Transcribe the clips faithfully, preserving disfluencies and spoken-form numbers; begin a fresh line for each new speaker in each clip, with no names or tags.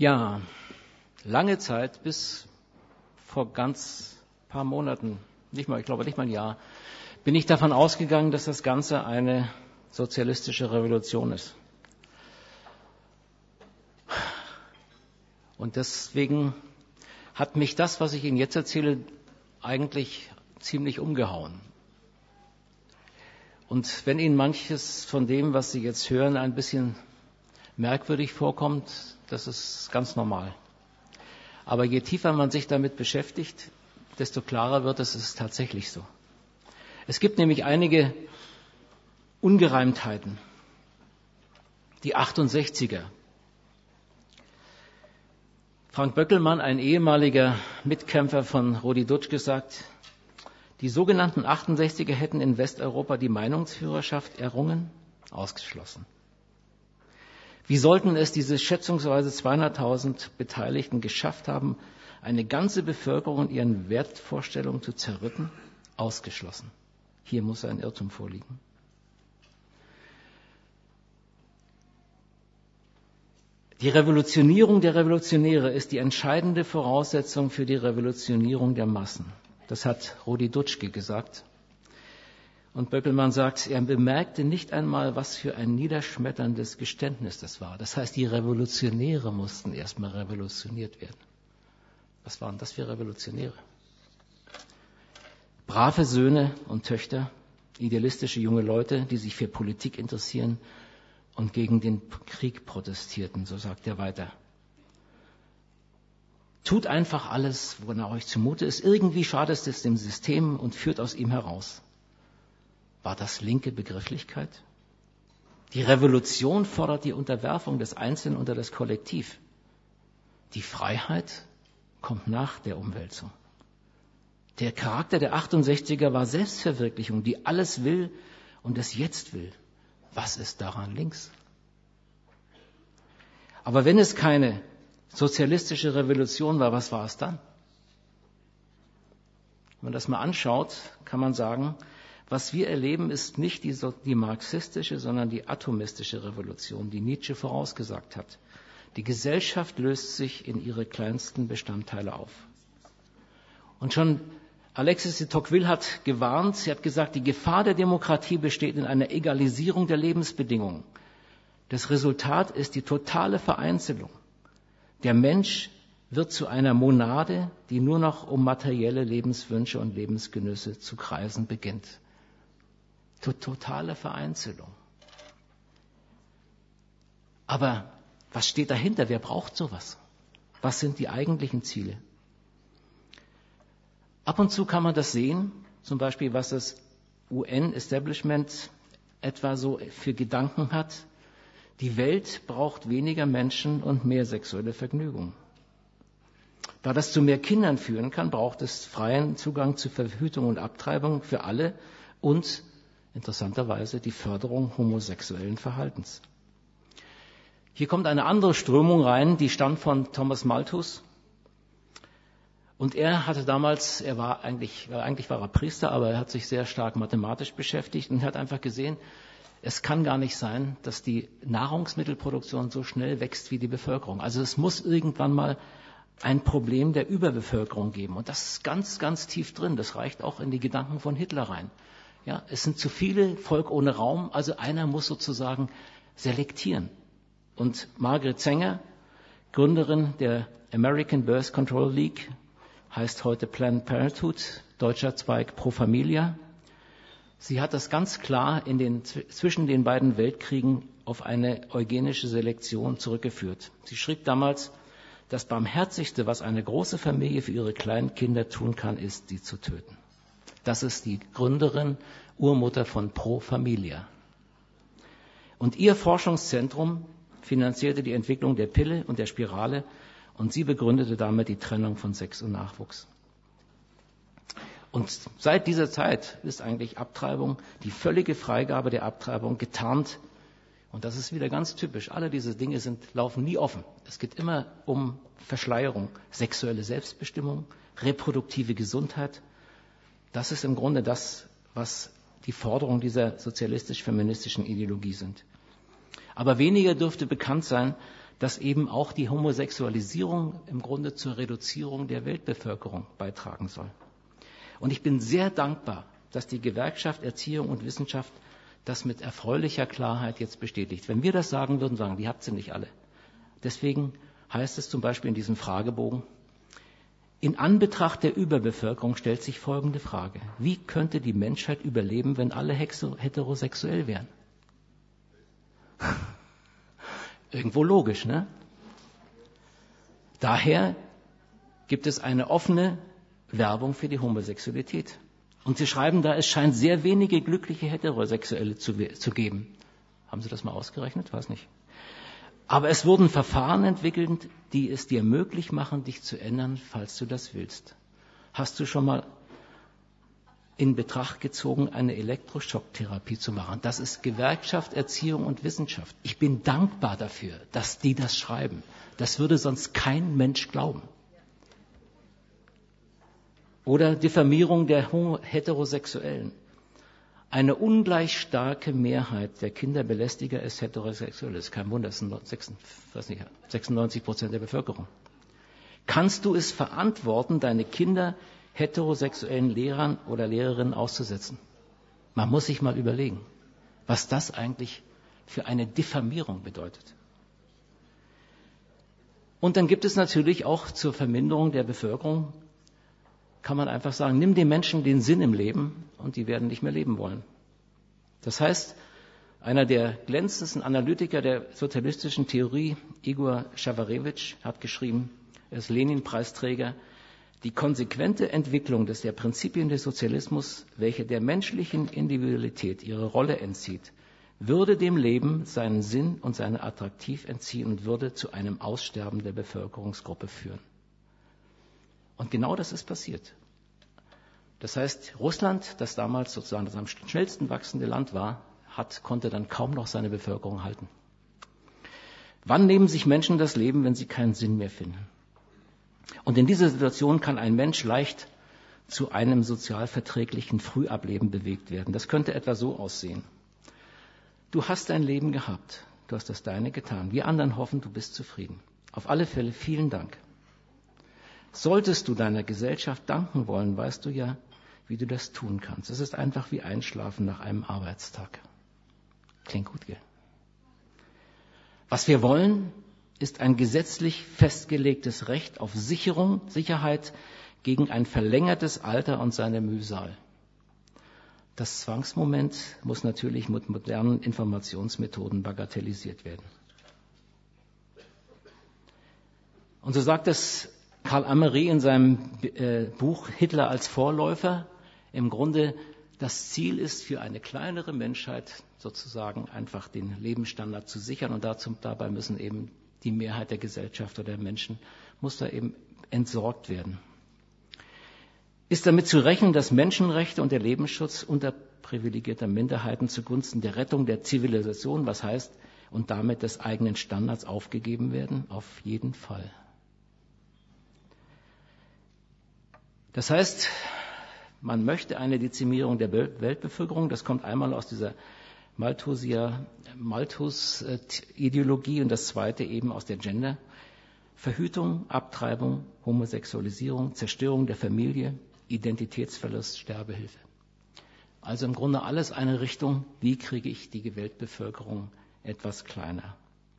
Ja, lange Zeit, bis vor ganz paar Monaten, nicht mal, ich glaube nicht mal ein Jahr, bin ich davon ausgegangen, dass das Ganze eine sozialistische Revolution ist. Und deswegen hat mich das, was ich Ihnen jetzt erzähle, eigentlich ziemlich umgehauen. Und wenn Ihnen manches von dem, was Sie jetzt hören, ein bisschen merkwürdig vorkommt, das ist ganz normal. Aber je tiefer man sich damit beschäftigt, desto klarer wird es, es ist tatsächlich so. Es gibt nämlich einige Ungereimtheiten. Die achtundsechziger. Frank Böckelmann, ein ehemaliger Mitkämpfer von Rudi Dutschke, sagt, die sogenannten achtundsechziger hätten in Westeuropa die Meinungsführerschaft errungen, ausgeschlossen. Wie sollten es diese schätzungsweise zweihunderttausend Beteiligten geschafft haben, eine ganze Bevölkerung in ihren Wertvorstellungen zu zerrütten? Ausgeschlossen. Hier muss ein Irrtum vorliegen. Die Revolutionierung der Revolutionäre ist die entscheidende Voraussetzung für die Revolutionierung der Massen. Das hat Rudi Dutschke gesagt. Und Böckelmann sagt, er bemerkte nicht einmal, was für ein niederschmetterndes Geständnis das war. Das heißt, die Revolutionäre mussten erstmal revolutioniert werden. Was waren das für Revolutionäre? Brave Söhne und Töchter, idealistische junge Leute, die sich für Politik interessieren und gegen den Krieg protestierten, so sagt er weiter. Tut einfach alles, wonach euch zumute ist. Irgendwie schadet es dem System und führt aus ihm heraus. War das linke Begrifflichkeit? Die Revolution fordert die Unterwerfung des Einzelnen unter das Kollektiv. Die Freiheit kommt nach der Umwälzung. Der Charakter der achtundsechziger war Selbstverwirklichung, die alles will und es jetzt will. Was ist daran links? Aber wenn es keine sozialistische Revolution war, was war es dann? Wenn man das mal anschaut, kann man sagen, was wir erleben, ist nicht die, die marxistische, sondern die atomistische Revolution, die Nietzsche vorausgesagt hat. Die Gesellschaft löst sich in ihre kleinsten Bestandteile auf. Und schon Alexis de Tocqueville hat gewarnt, sie hat gesagt, die Gefahr der Demokratie besteht in einer Egalisierung der Lebensbedingungen. Das Resultat ist die totale Vereinzelung. Der Mensch wird zu einer Monade, die nur noch um materielle Lebenswünsche und Lebensgenüsse zu kreisen beginnt. Totale Vereinzelung. Aber was steht dahinter? Wer braucht sowas? Was sind die eigentlichen Ziele? Ab und zu kann man das sehen, zum Beispiel was das U N-Establishment etwa so für Gedanken hat. Die Welt braucht weniger Menschen und mehr sexuelle Vergnügung. Da das zu mehr Kindern führen kann, braucht es freien Zugang zu Verhütung und Abtreibung für alle und interessanterweise die Förderung homosexuellen Verhaltens. Hier kommt eine andere Strömung rein, die stammt von Thomas Malthus. Und er hatte damals, er war eigentlich, eigentlich war er Priester, aber er hat sich sehr stark mathematisch beschäftigt und hat einfach gesehen, es kann gar nicht sein, dass die Nahrungsmittelproduktion so schnell wächst wie die Bevölkerung. Also es muss irgendwann mal ein Problem der Überbevölkerung geben. Und das ist ganz, ganz tief drin. Das reicht auch in die Gedanken von Hitler rein. Ja, es sind zu viele, Volk ohne Raum, also einer muss sozusagen selektieren. Und Margaret Sanger, Gründerin der American Birth Control League, heißt heute Planned Parenthood, deutscher Zweig Pro Familia. Sie hat das ganz klar in den, zwischen den beiden Weltkriegen auf eine eugenische Selektion zurückgeführt. Sie schrieb damals, das Barmherzigste, was eine große Familie für ihre kleinen Kinder tun kann, ist, sie zu töten. Das ist die Gründerin, Urmutter von Pro Familia. Und ihr Forschungszentrum finanzierte die Entwicklung der Pille und der Spirale und sie begründete damit die Trennung von Sex und Nachwuchs. Und seit dieser Zeit ist eigentlich Abtreibung, die völlige Freigabe der Abtreibung getarnt. Und das ist wieder ganz typisch. Alle diese Dinge sind, laufen nie offen. Es geht immer um Verschleierung, sexuelle Selbstbestimmung, reproduktive Gesundheit. Das ist im Grunde das, was die Forderungen dieser sozialistisch-feministischen Ideologie sind. Aber weniger dürfte bekannt sein, dass eben auch die Homosexualisierung im Grunde zur Reduzierung der Weltbevölkerung beitragen soll. Und ich bin sehr dankbar, dass die Gewerkschaft Erziehung und Wissenschaft das mit erfreulicher Klarheit jetzt bestätigt. Wenn wir das sagen würden, sagen, die habt ihr nicht alle. Deswegen heißt es zum Beispiel in diesem Fragebogen, in Anbetracht der Überbevölkerung stellt sich folgende Frage. Wie könnte die Menschheit überleben, wenn alle heterosexuell wären? Irgendwo logisch, ne? Daher gibt es eine offene Werbung für die Homosexualität. Und Sie schreiben da, es scheint sehr wenige glückliche Heterosexuelle zu, zu geben. Haben Sie das mal ausgerechnet? Weiß nicht. Aber es wurden Verfahren entwickelt, die es dir möglich machen, dich zu ändern, falls du das willst. Hast du schon mal in Betracht gezogen, eine Elektroschocktherapie zu machen? Das ist Gewerkschaft, Erziehung und Wissenschaft. Ich bin dankbar dafür, dass die das schreiben. Das würde sonst kein Mensch glauben. Oder Diffamierung der Heterosexuellen. Eine ungleich starke Mehrheit der Kinderbelästiger ist heterosexuell. Das ist kein Wunder, das sind sechsundneunzig Prozent der Bevölkerung. Kannst du es verantworten, deine Kinder heterosexuellen Lehrern oder Lehrerinnen auszusetzen? Man muss sich mal überlegen, was das eigentlich für eine Diffamierung bedeutet. Und dann gibt es natürlich auch zur Verminderung der Bevölkerung, kann man einfach sagen, nimm den Menschen den Sinn im Leben und die werden nicht mehr leben wollen. Das heißt, einer der glänzendsten Analytiker der sozialistischen Theorie, Igor Schawarewitsch, hat geschrieben, er ist Lenin-Preisträger, die konsequente Entwicklung des der Prinzipien des Sozialismus, welche der menschlichen Individualität ihre Rolle entzieht, würde dem Leben seinen Sinn und seine Attraktiv entziehen und würde zu einem Aussterben der Bevölkerungsgruppe führen. Und genau das ist passiert. Das heißt, Russland, das damals sozusagen das am schnellsten wachsende Land war, hat, konnte dann kaum noch seine Bevölkerung halten. Wann nehmen sich Menschen das Leben, wenn sie keinen Sinn mehr finden? Und in dieser Situation kann ein Mensch leicht zu einem sozial verträglichen Frühableben bewegt werden. Das könnte etwa so aussehen. Du hast dein Leben gehabt, du hast das Deine getan. Wir anderen hoffen, du bist zufrieden. Auf alle Fälle vielen Dank. Solltest du deiner Gesellschaft danken wollen, weißt du ja, wie du das tun kannst. Es ist einfach wie Einschlafen nach einem Arbeitstag. Klingt gut, gell? Was wir wollen, ist ein gesetzlich festgelegtes Recht auf Sicherung, Sicherheit gegen ein verlängertes Alter und seine Mühsal. Das Zwangsmoment muss natürlich mit modernen Informationsmethoden bagatellisiert werden. Und so sagt es Karl Ameri in seinem äh, Buch Hitler als Vorläufer, im Grunde das Ziel ist für eine kleinere Menschheit sozusagen einfach den Lebensstandard zu sichern und dazu, dabei müssen eben die Mehrheit der Gesellschaft oder der Menschen muss da eben entsorgt werden. Ist damit zu rechnen, dass Menschenrechte und der Lebensschutz unterprivilegierter Minderheiten zugunsten der Rettung der Zivilisation, was heißt, und damit des eigenen Standards aufgegeben werden? Auf jeden Fall. Das heißt, man möchte eine Dezimierung der Weltbevölkerung. Das kommt einmal aus dieser Malthus-Ideologie und das zweite eben aus der Gender-Verhütung, Abtreibung, Homosexualisierung, Zerstörung der Familie, Identitätsverlust, Sterbehilfe. Also im Grunde alles eine Richtung, wie kriege ich die Weltbevölkerung etwas kleiner.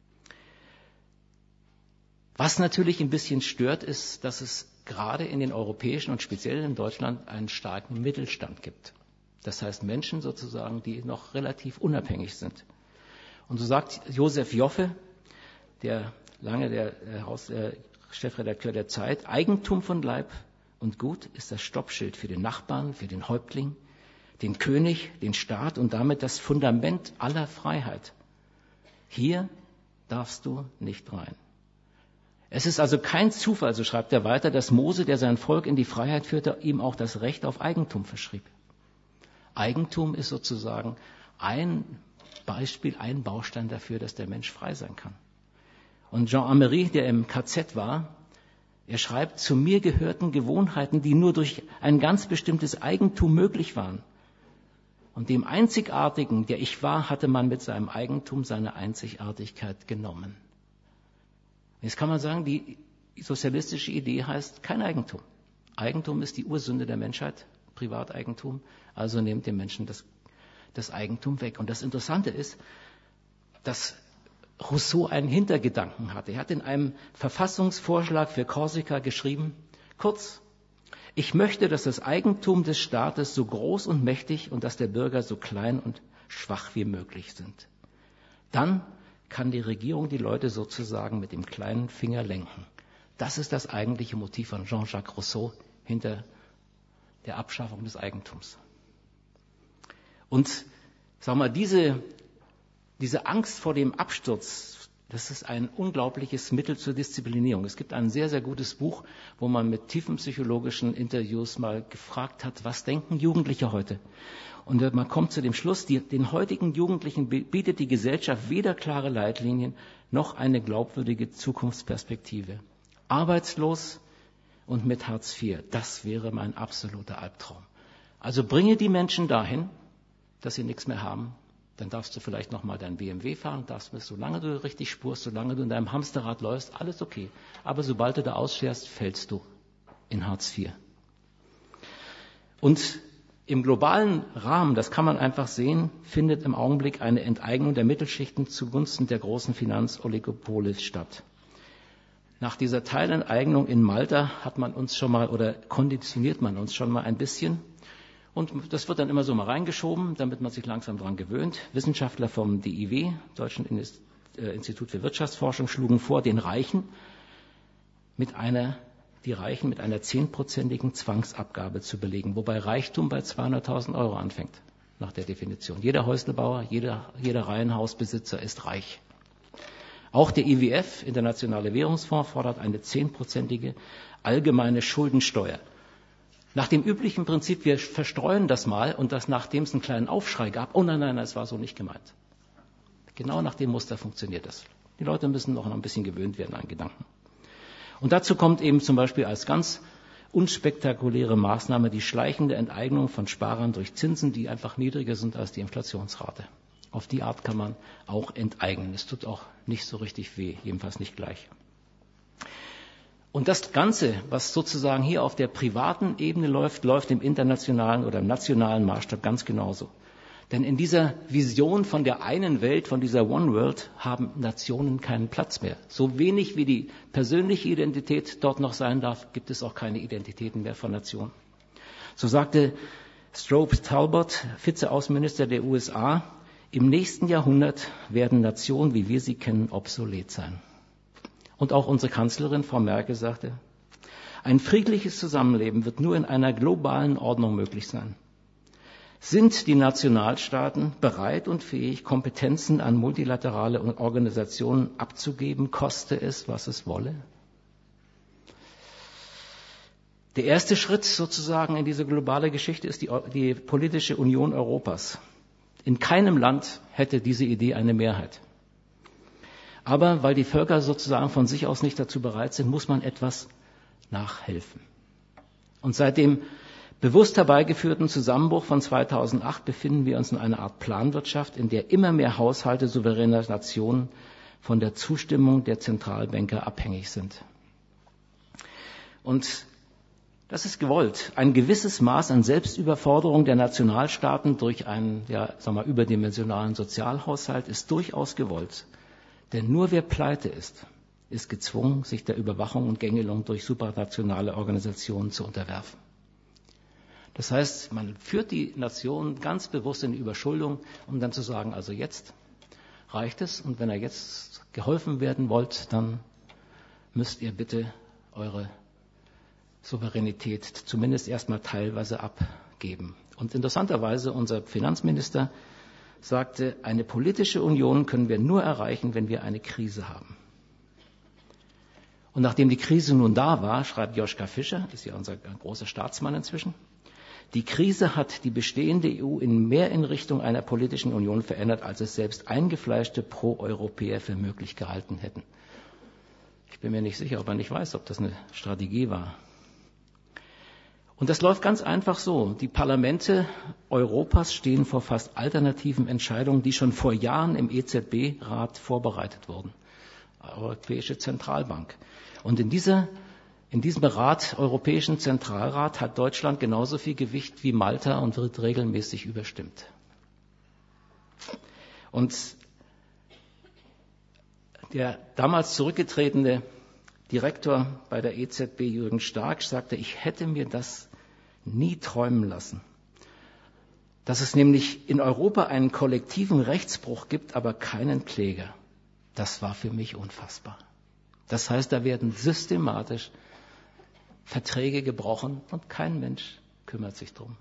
Was natürlich ein bisschen stört, ist, dass es gerade in den europäischen und speziell in Deutschland einen starken Mittelstand gibt. Das heißt Menschen sozusagen, die noch relativ unabhängig sind. Und so sagt Josef Joffe, der lange der, der Haus, äh, Chefredakteur der Zeit, Eigentum von Leib und Gut ist das Stoppschild für den Nachbarn, für den Häuptling, den König, den Staat und damit das Fundament aller Freiheit. Hier darfst du nicht rein. Es ist also kein Zufall, so schreibt er weiter, dass Mose, der sein Volk in die Freiheit führte, ihm auch das Recht auf Eigentum verschrieb. Eigentum ist sozusagen ein Beispiel, ein Baustein dafür, dass der Mensch frei sein kann. Und Jean Amery, der im K Z war, er schreibt, zu mir gehörten Gewohnheiten, die nur durch ein ganz bestimmtes Eigentum möglich waren. Und dem Einzigartigen, der ich war, hatte man mit seinem Eigentum seine Einzigartigkeit genommen. Jetzt kann man sagen, die sozialistische Idee heißt kein Eigentum. Eigentum ist die Ursünde der Menschheit, Privateigentum, also nehmt den Menschen das, das Eigentum weg. Und das Interessante ist, dass Rousseau einen Hintergedanken hatte. Er hat in einem Verfassungsvorschlag für Korsika geschrieben, kurz, ich möchte, dass das Eigentum des Staates so groß und mächtig und dass der Bürger so klein und schwach wie möglich sind. Dann kann die Regierung die Leute sozusagen mit dem kleinen Finger lenken. Das ist das eigentliche Motiv von Jean-Jacques Rousseau hinter der Abschaffung des Eigentums. Und sag mal, diese, diese Angst vor dem Absturz, das ist ein unglaubliches Mittel zur Disziplinierung. Es gibt ein sehr, sehr gutes Buch, wo man mit tiefen psychologischen Interviews mal gefragt hat, was denken Jugendliche heute? Und man kommt zu dem Schluss, die, den heutigen Jugendlichen bietet die Gesellschaft weder klare Leitlinien noch eine glaubwürdige Zukunftsperspektive. Arbeitslos und mit Hartz vier, das wäre mein absoluter Albtraum. Also bringe die Menschen dahin, dass sie nichts mehr haben. Dann darfst du vielleicht nochmal dein B M W fahren, darfst, solange du richtig spurst, solange du in deinem Hamsterrad läufst, alles okay. Aber sobald du da ausfährst, fällst du in Hartz vier. Und im globalen Rahmen, das kann man einfach sehen, findet im Augenblick eine Enteignung der Mittelschichten zugunsten der großen Finanzoligopole statt. Nach dieser Teilenteignung in Malta hat man uns schon mal oder konditioniert man uns schon mal ein bisschen. Und das wird dann immer so mal reingeschoben, damit man sich langsam daran gewöhnt. Wissenschaftler vom D I W, Deutschen Institut für Wirtschaftsforschung, schlugen vor, den Reichen mit einer, die Reichen mit einer zehnprozentigen Zwangsabgabe zu belegen, wobei Reichtum bei zweihunderttausend Euro anfängt, nach der Definition. Jeder Häuslebauer, jeder, jeder Reihenhausbesitzer ist reich. Auch der I W F, Internationale Währungsfonds, fordert eine zehnprozentige allgemeine Schuldensteuer. Nach dem üblichen Prinzip, wir verstreuen das mal und das, nachdem es einen kleinen Aufschrei gab, oh nein, nein, das war so nicht gemeint. Genau nach dem Muster funktioniert das. Die Leute müssen noch ein bisschen gewöhnt werden an Gedanken. Und dazu kommt eben zum Beispiel als ganz unspektakuläre Maßnahme die schleichende Enteignung von Sparern durch Zinsen, die einfach niedriger sind als die Inflationsrate. Auf die Art kann man auch enteignen. Es tut auch nicht so richtig weh, jedenfalls nicht gleich. Und das Ganze, was sozusagen hier auf der privaten Ebene läuft, läuft im internationalen oder im nationalen Maßstab ganz genauso. Denn in dieser Vision von der einen Welt, von dieser One World, haben Nationen keinen Platz mehr. So wenig wie die persönliche Identität dort noch sein darf, gibt es auch keine Identitäten mehr von Nationen. So sagte Strobe Talbot, Vizeaußenminister der U S A, im nächsten Jahrhundert werden Nationen, wie wir sie kennen, obsolet sein. Und auch unsere Kanzlerin, Frau Merkel, sagte, ein friedliches Zusammenleben wird nur in einer globalen Ordnung möglich sein. Sind die Nationalstaaten bereit und fähig, Kompetenzen an multilaterale Organisationen abzugeben, koste es, was es wolle? Der erste Schritt sozusagen in diese globale Geschichte ist die, die politische Union Europas. In keinem Land hätte diese Idee eine Mehrheit. Aber weil die Völker sozusagen von sich aus nicht dazu bereit sind, muss man etwas nachhelfen. Und seit dem bewusst herbeigeführten Zusammenbruch von zweitausendacht befinden wir uns in einer Art Planwirtschaft, in der immer mehr Haushalte souveräner Nationen von der Zustimmung der Zentralbanker abhängig sind. Und das ist gewollt. Ein gewisses Maß an Selbstüberforderung der Nationalstaaten durch einen, ja, sagen wir, überdimensionalen Sozialhaushalt ist durchaus gewollt. Denn nur wer pleite ist, ist gezwungen, sich der Überwachung und Gängelung durch supranationale Organisationen zu unterwerfen. Das heißt, man führt die Nation ganz bewusst in die Überschuldung, um dann zu sagen, also jetzt reicht es und wenn ihr jetzt geholfen werden wollt, dann müsst ihr bitte eure Souveränität zumindest erstmal teilweise abgeben. Und interessanterweise, unser Finanzminister sagte, eine politische Union können wir nur erreichen, wenn wir eine Krise haben. Und nachdem die Krise nun da war, schreibt Joschka Fischer, ist ja unser großer Staatsmann inzwischen, die Krise hat die bestehende E U in mehr in Richtung einer politischen Union verändert, als es selbst eingefleischte Pro-Europäer für möglich gehalten hätten. Ich bin mir nicht sicher, ob er nicht weiß, ob das eine Strategie war. Und das läuft ganz einfach so. Die Parlamente Europas stehen vor fast alternativen Entscheidungen, die schon vor Jahren im E Z B-Rat vorbereitet wurden. Europäische Zentralbank. Und in dieser, in diesem Rat, Europäischen Zentralrat, hat Deutschland genauso viel Gewicht wie Malta und wird regelmäßig überstimmt. Und der damals zurückgetretene Direktor bei der E Z B, Jürgen Stark, sagte, ich hätte mir das nie träumen lassen. Dass es nämlich in Europa einen kollektiven Rechtsbruch gibt, aber keinen Kläger. Das war für mich unfassbar. Das heißt, da werden systematisch Verträge gebrochen und kein Mensch kümmert sich drum.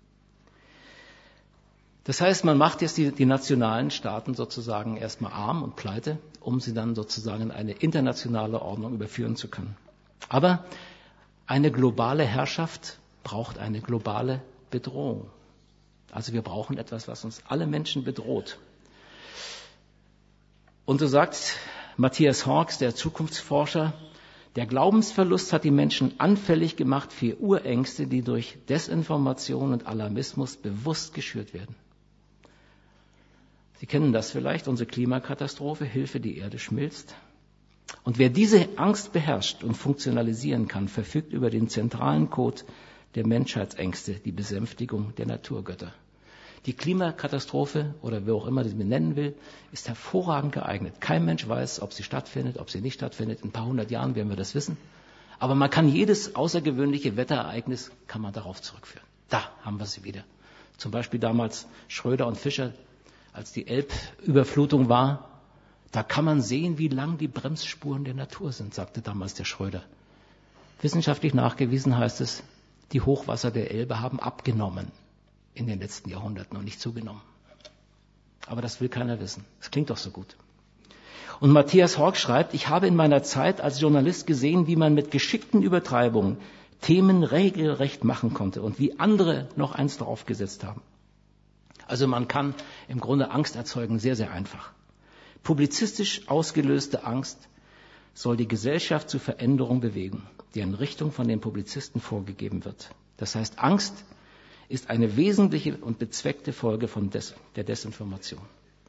Das heißt, man macht jetzt die, die nationalen Staaten sozusagen erstmal arm und pleite, um sie dann sozusagen in eine internationale Ordnung überführen zu können. Aber eine globale Herrschaft braucht eine globale Bedrohung. Also wir brauchen etwas, was uns alle Menschen bedroht. Und so sagt Matthias Hawkes, der Zukunftsforscher, der Glaubensverlust hat die Menschen anfällig gemacht für Urängste, die durch Desinformation und Alarmismus bewusst geschürt werden. Sie kennen das vielleicht, unsere Klimakatastrophe, Hilfe, die Erde schmilzt. Und wer diese Angst beherrscht und funktionalisieren kann, verfügt über den zentralen Code der Menschheitsängste, die Besänftigung der Naturgötter. Die Klimakatastrophe, oder wer auch immer das benennen will, ist hervorragend geeignet. Kein Mensch weiß, ob sie stattfindet, ob sie nicht stattfindet. In ein paar hundert Jahren werden wir das wissen. Aber man kann jedes außergewöhnliche Wetterereignis, kann man darauf zurückführen. Da haben wir sie wieder. Zum Beispiel damals Schröder und Fischer, als die Elbüberflutung war, da kann man sehen, wie lang die Bremsspuren der Natur sind, sagte damals der Schröder. Wissenschaftlich nachgewiesen heißt es, die Hochwasser der Elbe haben abgenommen in den letzten Jahrhunderten und nicht zugenommen. Aber das will keiner wissen. Das klingt doch so gut. Und Matthias Hawkes schreibt, ich habe in meiner Zeit als Journalist gesehen, wie man mit geschickten Übertreibungen Themen regelrecht machen konnte und wie andere noch eins draufgesetzt haben. Also man kann im Grunde Angst erzeugen, sehr, sehr einfach. Publizistisch ausgelöste Angst soll die Gesellschaft zu Veränderung bewegen, deren Richtung von den Publizisten vorgegeben wird. Das heißt, Angst ist eine wesentliche und bezweckte Folge von Des- der Desinformation.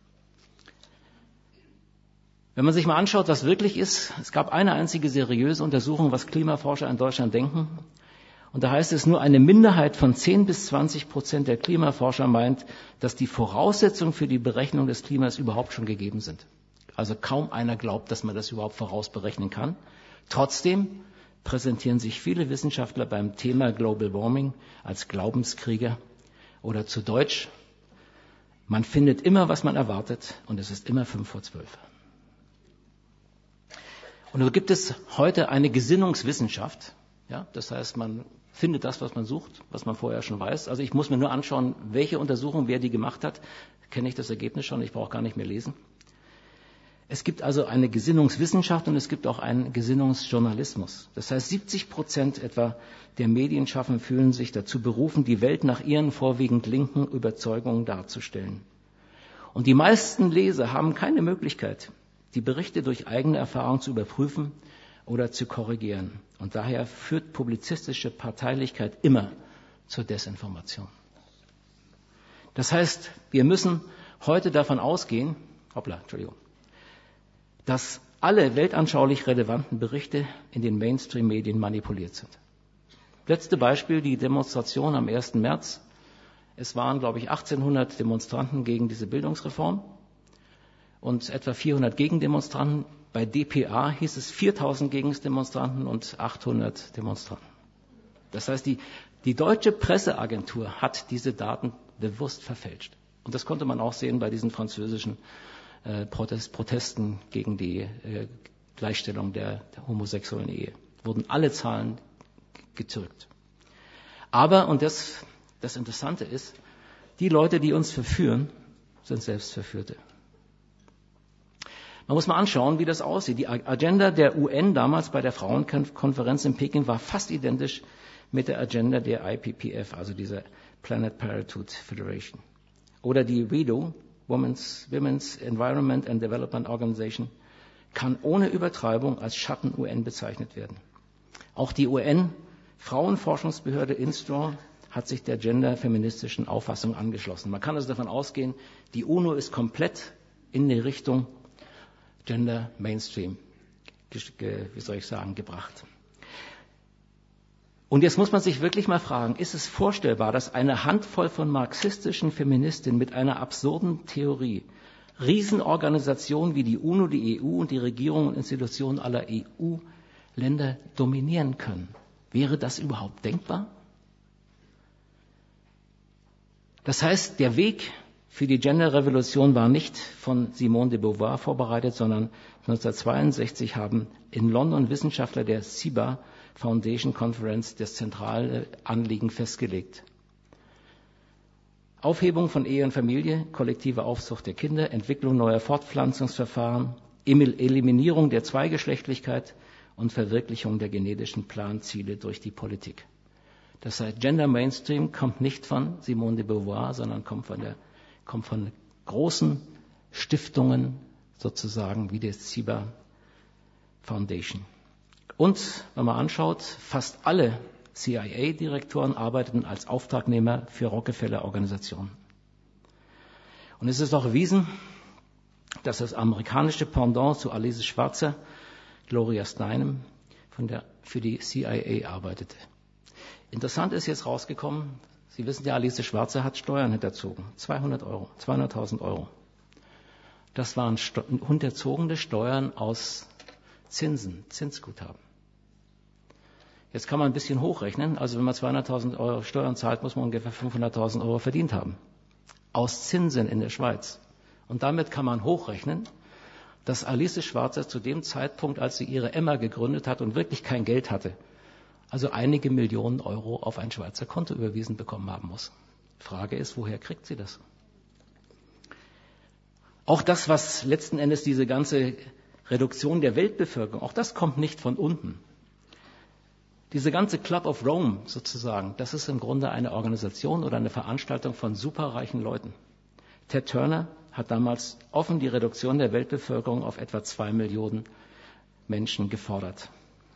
Wenn man sich mal anschaut, was wirklich ist, es gab eine einzige seriöse Untersuchung, was Klimaforscher in Deutschland denken. Und da heißt es, nur eine Minderheit von zehn bis zwanzig Prozent der Klimaforscher meint, dass die Voraussetzungen für die Berechnung des Klimas überhaupt schon gegeben sind. Also kaum einer glaubt, dass man das überhaupt vorausberechnen kann. Trotzdem präsentieren sich viele Wissenschaftler beim Thema Global Warming als Glaubenskrieger oder zu Deutsch, man findet immer, was man erwartet und es ist immer fünf vor zwölf. Und so gibt es heute eine Gesinnungswissenschaft, ja, das heißt, man findet das, was man sucht, was man vorher schon weiß. Also ich muss mir nur anschauen, welche Untersuchung, wer die gemacht hat, kenne ich das Ergebnis schon, ich brauche gar nicht mehr lesen. Es gibt also eine Gesinnungswissenschaft und es gibt auch einen Gesinnungsjournalismus. Das heißt, siebzig Prozent etwa der Medienschaffenden fühlen sich dazu berufen, die Welt nach ihren vorwiegend linken Überzeugungen darzustellen. Und die meisten Leser haben keine Möglichkeit, die Berichte durch eigene Erfahrung zu überprüfen oder zu korrigieren. Und daher führt publizistische Parteilichkeit immer zur Desinformation. Das heißt, wir müssen heute davon ausgehen, hoppla, Entschuldigung, dass alle weltanschaulich relevanten Berichte in den Mainstream-Medien manipuliert sind. Letzte Beispiel, die Demonstration am ersten März. Es waren, glaube ich, achtzehnhundert Demonstranten gegen diese Bildungsreform und etwa vierhundert Gegendemonstranten. Bei D P A hieß es viertausend Gegendemonstranten und achthundert Demonstranten. Das heißt, die, die deutsche Presseagentur hat diese Daten bewusst verfälscht. Und das konnte man auch sehen bei diesen französischen äh, Protest, Protesten gegen die äh, Gleichstellung der, der homosexuellen Ehe. Wurden alle Zahlen getürkt. Aber, und das, das Interessante ist, die Leute, die uns verführen, sind selbst Verführte. Man muss mal anschauen, wie das aussieht. Die Agenda der U N damals bei der Frauenkonferenz in Peking war fast identisch mit der Agenda der I P P F, also dieser Planet Parenthood Federation. Oder die W E D O, Women's, Women's Environment and Development Organization, kann ohne Übertreibung als Schatten-U N bezeichnet werden. Auch die U N-Frauenforschungsbehörde INSTRAW hat sich der genderfeministischen Auffassung angeschlossen. Man kann also davon ausgehen, die UNO ist komplett in die Richtung Gender Mainstream, wie soll ich sagen, gebracht. Und jetzt muss man sich wirklich mal fragen, ist es vorstellbar, dass eine Handvoll von marxistischen Feministinnen mit einer absurden Theorie Riesenorganisationen wie die UNO, die E U und die Regierungen und Institutionen aller E U-Länder dominieren können? Wäre das überhaupt denkbar? Das heißt, der Weg für die Gender-Revolution war nicht von Simone de Beauvoir vorbereitet, sondern neunzehnhundertzweiundsechzig haben in London Wissenschaftler der C I B A Foundation Conference das zentrale Anliegen festgelegt. Aufhebung von Ehe und Familie, kollektive Aufzucht der Kinder, Entwicklung neuer Fortpflanzungsverfahren, Eliminierung der Zweigeschlechtlichkeit und Verwirklichung der genetischen Planziele durch die Politik. Das heißt, Gender Mainstream kommt nicht von Simone de Beauvoir, sondern kommt von, der, kommt von großen Stiftungen, sozusagen wie der C I B A Foundation. Und, wenn man anschaut, fast alle C I A-Direktoren arbeiteten als Auftragnehmer für Rockefeller-Organisationen. Und es ist auch erwiesen, dass das amerikanische Pendant zu Alice Schwarzer, Gloria Steinem, von der, für die C I A arbeitete. Interessant ist jetzt rausgekommen, Sie wissen ja, Alice Schwarzer hat Steuern hinterzogen. zweihundert Euro, zweihunderttausend Euro. Das waren hinterzogene Steuern aus Zinsen, Zinsguthaben. Jetzt kann man ein bisschen hochrechnen. Also wenn man zweihunderttausend Euro Steuern zahlt, muss man ungefähr fünfhunderttausend Euro verdient haben. Aus Zinsen in der Schweiz. Und damit kann man hochrechnen, dass Alice Schwarzer zu dem Zeitpunkt, als sie ihre Emma gegründet hat und wirklich kein Geld hatte, also einige Millionen Euro auf ein Schweizer Konto überwiesen bekommen haben muss. Frage ist, woher kriegt sie das? Auch das, was letzten Endes diese ganze Reduktion der Weltbevölkerung, auch das kommt nicht von unten. Diese ganze Club of Rome sozusagen, das ist im Grunde eine Organisation oder eine Veranstaltung von superreichen Leuten. Ted Turner hat damals offen die Reduktion der Weltbevölkerung auf etwa zwei Millionen Menschen gefordert.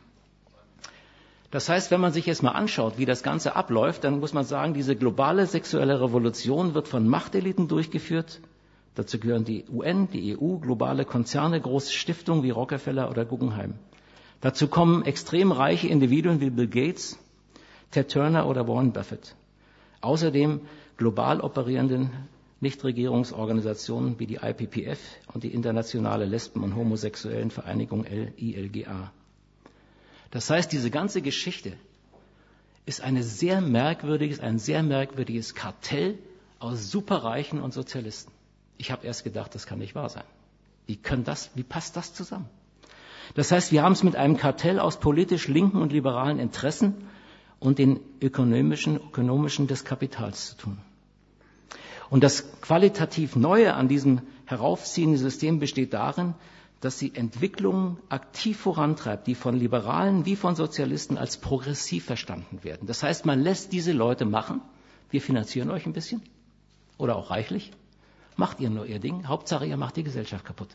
Das heißt, wenn man sich jetzt mal anschaut, wie das Ganze abläuft, dann muss man sagen, diese globale sexuelle Revolution wird von Machteliten durchgeführt. Dazu gehören die U N, die E U, globale Konzerne, große Stiftungen wie Rockefeller oder Guggenheim. Dazu kommen extrem reiche Individuen wie Bill Gates, Ted Turner oder Warren Buffett. Außerdem global operierenden Nichtregierungsorganisationen wie die I P P F und die Internationale Lesben- und Homosexuellenvereinigung I L G A. Das heißt, diese ganze Geschichte ist eine sehr merkwürdiges, ein sehr merkwürdiges Kartell aus Superreichen und Sozialisten. Ich habe erst gedacht, das kann nicht wahr sein. Wie können das, wie passt das zusammen? Das heißt, wir haben es mit einem Kartell aus politisch linken und liberalen Interessen und den ökonomischen, ökonomischen des Kapitals zu tun. Und das qualitativ Neue an diesem heraufziehenden System besteht darin, dass sie Entwicklungen aktiv vorantreibt, die von Liberalen wie von Sozialisten als progressiv verstanden werden. Das heißt, man lässt diese Leute machen. Wir finanzieren euch ein bisschen oder auch reichlich. Macht ihr nur ihr Ding. Hauptsache, ihr macht die Gesellschaft kaputt.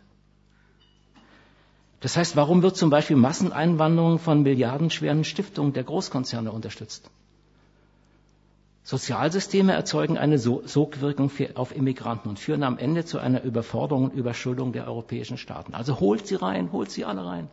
Das heißt, warum wird zum Beispiel Masseneinwanderung von milliardenschweren Stiftungen der Großkonzerne unterstützt? Sozialsysteme erzeugen eine Sogwirkung auf Immigranten und führen am Ende zu einer Überforderung und Überschuldung der europäischen Staaten. Also holt sie rein, holt sie alle rein.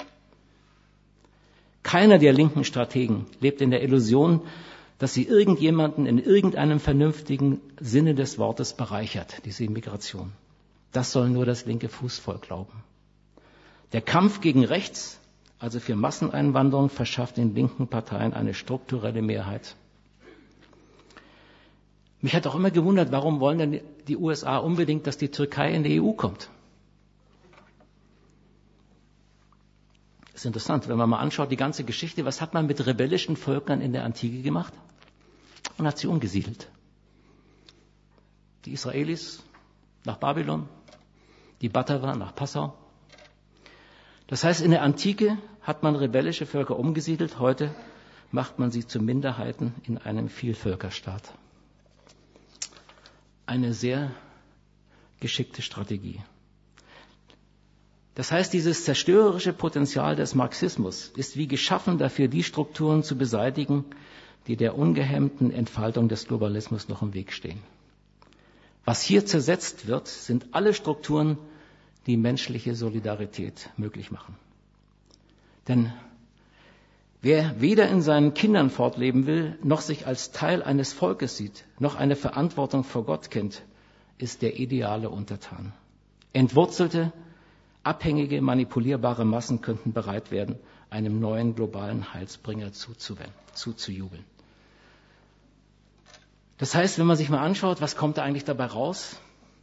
Keiner der linken Strategen lebt in der Illusion, dass sie irgendjemanden in irgendeinem vernünftigen Sinne des Wortes bereichert, diese Migration. Das soll nur das linke Fußvolk glauben. Der Kampf gegen rechts, also für Masseneinwanderung, verschafft den linken Parteien eine strukturelle Mehrheit. Mich hat auch immer gewundert, warum wollen denn die U S A unbedingt, dass die Türkei in die E U kommt? Das ist interessant, wenn man mal anschaut, die ganze Geschichte, was hat man mit rebellischen Völkern in der Antike gemacht? Man hat sie umgesiedelt. Die Israelis nach Babylon, die Bataver nach Passau. Das heißt, in der Antike hat man rebellische Völker umgesiedelt, heute macht man sie zu Minderheiten in einem Vielvölkerstaat. Eine sehr geschickte Strategie. Das heißt, dieses zerstörerische Potenzial des Marxismus ist wie geschaffen dafür, die Strukturen zu beseitigen, die der ungehemmten Entfaltung des Globalismus noch im Weg stehen. Was hier zersetzt wird, sind alle Strukturen, die menschliche Solidarität möglich machen. Denn wer weder in seinen Kindern fortleben will, noch sich als Teil eines Volkes sieht, noch eine Verantwortung vor Gott kennt, ist der ideale Untertan. Entwurzelte, abhängige, manipulierbare Massen könnten bereit werden, einem neuen globalen Heilsbringer zuzujubeln. Das heißt, wenn man sich mal anschaut, was kommt da eigentlich dabei raus?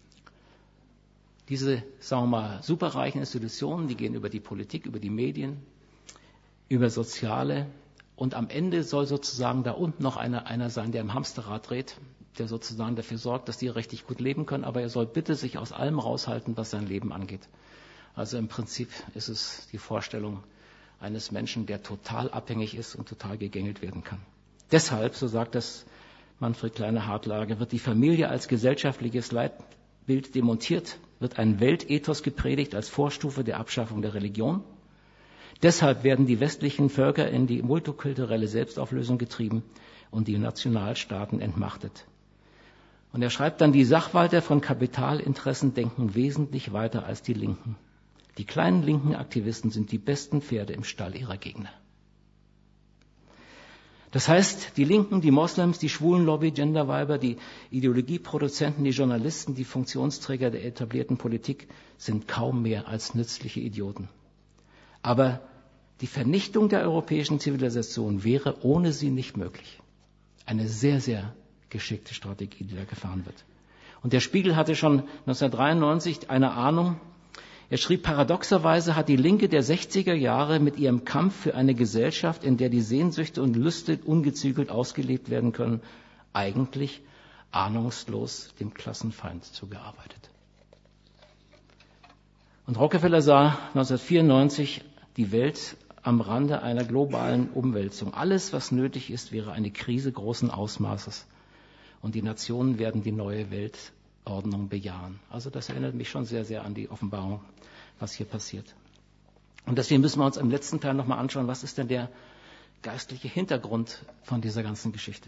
Diese, sagen wir mal, superreichen Institutionen, die gehen über die Politik, über die Medien, über Soziale, und am Ende soll sozusagen da unten noch einer, einer sein, der im Hamsterrad dreht, der sozusagen dafür sorgt, dass die richtig gut leben können, aber er soll bitte sich aus allem raushalten, was sein Leben angeht. Also im Prinzip ist es die Vorstellung eines Menschen, der total abhängig ist und total gegängelt werden kann. Deshalb, so sagt das Manfred Kleine-Hartlage, wird die Familie als gesellschaftliches Leitbild demontiert, wird ein Weltethos gepredigt als Vorstufe der Abschaffung der Religion. Deshalb werden die westlichen Völker in die multikulturelle Selbstauflösung getrieben und die Nationalstaaten entmachtet. Und er schreibt dann, die Sachwalter von Kapitalinteressen denken wesentlich weiter als die Linken. Die kleinen linken Aktivisten sind die besten Pferde im Stall ihrer Gegner. Das heißt, die Linken, die Moslems, die Schwulenlobby, Genderweiber, die Ideologieproduzenten, die Journalisten, die Funktionsträger der etablierten Politik sind kaum mehr als nützliche Idioten. Aber die Vernichtung der europäischen Zivilisation wäre ohne sie nicht möglich. Eine sehr, sehr geschickte Strategie, die da gefahren wird. Und der Spiegel hatte schon neunzehnhundertdreiundneunzig eine Ahnung. Er schrieb, paradoxerweise hat die Linke der sechziger Jahre mit ihrem Kampf für eine Gesellschaft, in der die Sehnsüchte und Lüste ungezügelt ausgelebt werden können, eigentlich ahnungslos dem Klassenfeind zugearbeitet. Und Rockefeller sah neunzehnhundertvierundneunzig die Welt am Rande einer globalen Umwälzung. Alles, was nötig ist, wäre eine Krise großen Ausmaßes. Und die Nationen werden die neue Weltordnung bejahen. Also das erinnert mich schon sehr, sehr an die Offenbarung, was hier passiert. Und deswegen müssen wir uns im letzten Teil nochmal anschauen, was ist denn der geistliche Hintergrund von dieser ganzen Geschichte.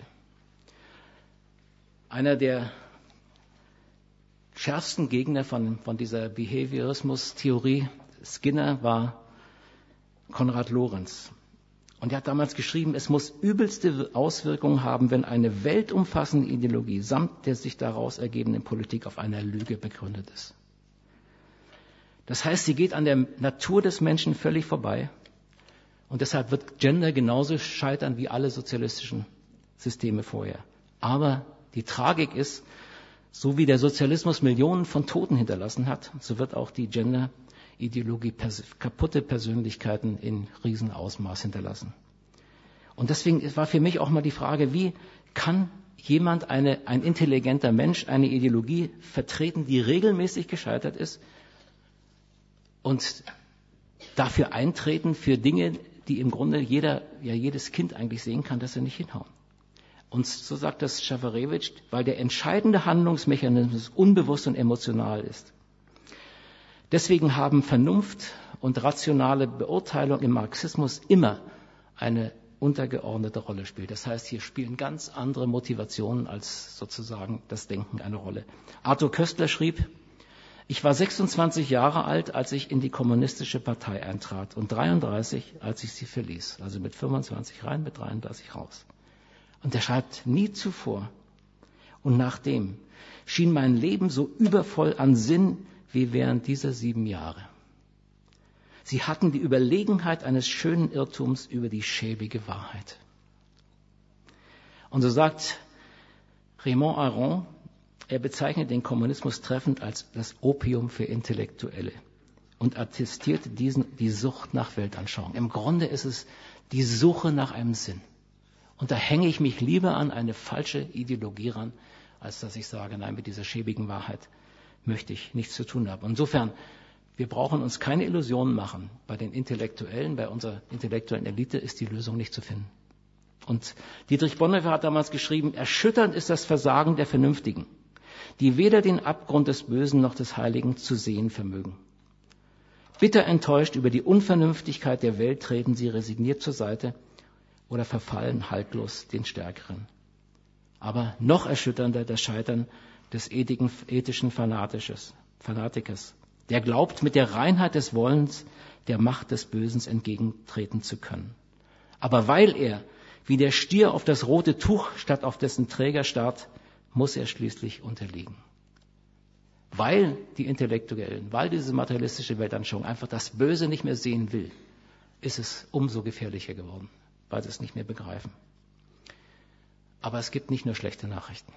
Einer der schärfsten Gegner von, von dieser Behaviorismus-Theorie, Skinner, war Konrad Lorenz. Und er hat damals geschrieben, es muss übelste Auswirkungen haben, wenn eine weltumfassende Ideologie samt der sich daraus ergebenden Politik auf einer Lüge begründet ist. Das heißt, sie geht an der Natur des Menschen völlig vorbei. Und deshalb wird Gender genauso scheitern wie alle sozialistischen Systeme vorher. Aber die Tragik ist, so wie der Sozialismus Millionen von Toten hinterlassen hat, so wird auch die Gender-Ideologie pers- kaputte Persönlichkeiten in Riesenausmaß hinterlassen. Und deswegen war für mich auch mal die Frage, wie kann jemand, eine, ein intelligenter Mensch, eine Ideologie vertreten, die regelmäßig gescheitert ist und dafür eintreten für Dinge, die im Grunde jeder, ja jedes Kind eigentlich sehen kann, dass sie nicht hinhauen. Und so sagt das Schafarewitsch, weil der entscheidende Handlungsmechanismus unbewusst und emotional ist. Deswegen haben Vernunft und rationale Beurteilung im Marxismus immer eine untergeordnete Rolle gespielt. Das heißt, hier spielen ganz andere Motivationen als sozusagen das Denken eine Rolle. Arthur Köstler schrieb, ich war sechsundzwanzig Jahre alt, als ich in die kommunistische Partei eintrat und dreiunddreißig, als ich sie verließ. Also mit fünfundzwanzig rein, mit dreiunddreißig raus. Und er schreibt, nie zuvor und nachdem schien mein Leben so übervoll an Sinn wie während dieser sieben Jahre. Sie hatten die Überlegenheit eines schönen Irrtums über die schäbige Wahrheit. Und so sagt Raymond Aron, er bezeichnet den Kommunismus treffend als das Opium für Intellektuelle und attestiert diesen die Sucht nach Weltanschauung. Im Grunde ist es die Suche nach einem Sinn. Und da hänge ich mich lieber an eine falsche Ideologie ran, als dass ich sage, nein, mit dieser schäbigen Wahrheit möchte ich nichts zu tun haben. Insofern, wir brauchen uns keine Illusionen machen. Bei den Intellektuellen, bei unserer intellektuellen Elite ist die Lösung nicht zu finden. Und Dietrich Bonhoeffer hat damals geschrieben, erschütternd ist das Versagen der Vernünftigen, die weder den Abgrund des Bösen noch des Heiligen zu sehen vermögen. Bitter enttäuscht über die Unvernünftigkeit der Welt treten sie resigniert zur Seite oder verfallen haltlos den Stärkeren. Aber noch erschütternder das Scheitern des ethischen Fanatikers. Der glaubt, mit der Reinheit des Wollens der Macht des Bösen entgegentreten zu können. Aber weil er wie der Stier auf das rote Tuch statt auf dessen Träger starrt, muss er schließlich unterliegen. Weil die Intellektuellen, weil diese materialistische Weltanschauung einfach das Böse nicht mehr sehen will, ist es umso gefährlicher geworden, weil sie es nicht mehr begreifen. Aber es gibt nicht nur schlechte Nachrichten.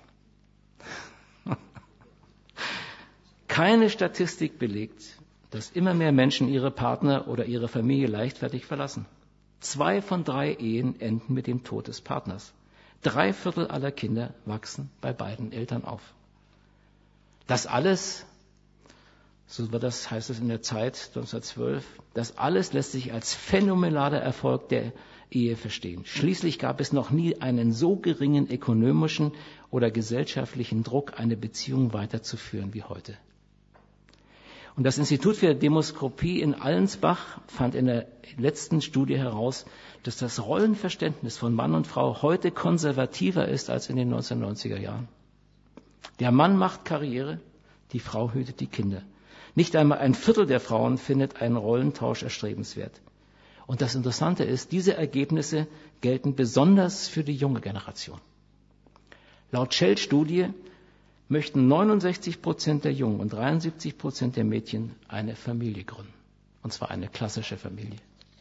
Keine Statistik belegt, dass immer mehr Menschen ihre Partner oder ihre Familie leichtfertig verlassen. Zwei von drei Ehen enden mit dem Tod des Partners. Drei Viertel aller Kinder wachsen bei beiden Eltern auf. Das alles, so wird das, heißt es in der Zeit neunzehnhundertzwölf, das alles lässt sich als phänomenaler Erfolg der Ehe verstehen. Schließlich gab es noch nie einen so geringen ökonomischen oder gesellschaftlichen Druck, eine Beziehung weiterzuführen wie heute. Und das Institut für Demoskopie in Allensbach fand in der letzten Studie heraus, dass das Rollenverständnis von Mann und Frau heute konservativer ist als in den neunzehnhundertneunziger Jahren. Der Mann macht Karriere, die Frau hütet die Kinder. Nicht einmal ein Viertel der Frauen findet einen Rollentausch erstrebenswert. Und das Interessante ist, diese Ergebnisse gelten besonders für die junge Generation. Laut Shell-Studie möchten neunundsechzig Prozent der Jungen und dreiundsiebzig Prozent der Mädchen eine Familie gründen. Und zwar eine klassische Familie.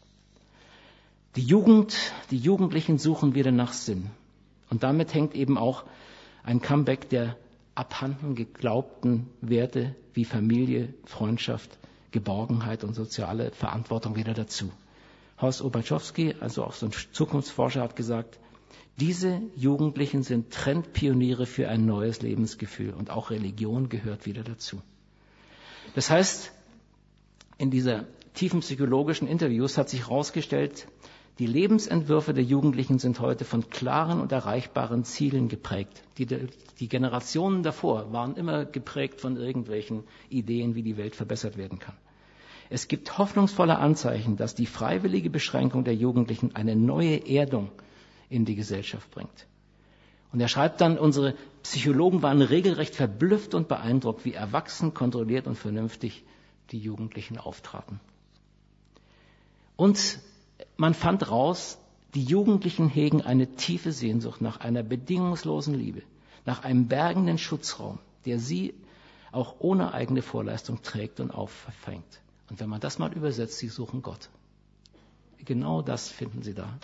Die Jugend, die Jugendlichen suchen wieder nach Sinn. Und damit hängt eben auch ein Comeback der abhanden geglaubten Werte wie Familie, Freundschaft, Geborgenheit und soziale Verantwortung wieder dazu. Horst Obaczowski, also auch so ein Zukunftsforscher, hat gesagt, diese Jugendlichen sind Trendpioniere für ein neues Lebensgefühl und auch Religion gehört wieder dazu. Das heißt, in dieser tiefen psychologischen Interviews hat sich herausgestellt, die Lebensentwürfe der Jugendlichen sind heute von klaren und erreichbaren Zielen geprägt. Die, die Generationen davor waren immer geprägt von irgendwelchen Ideen, wie die Welt verbessert werden kann. Es gibt hoffnungsvolle Anzeichen, dass die freiwillige Beschränkung der Jugendlichen eine neue Erdung in die Gesellschaft bringt. Und er schreibt dann, unsere Psychologen waren regelrecht verblüfft und beeindruckt, wie erwachsen, kontrolliert und vernünftig die Jugendlichen auftraten. Und man fand raus, die Jugendlichen hegen eine tiefe Sehnsucht nach einer bedingungslosen Liebe, nach einem bergenden Schutzraum, der sie auch ohne eigene Vorleistung trägt und auffängt. Und wenn man das mal übersetzt, sie suchen Gott. Genau das finden sie da.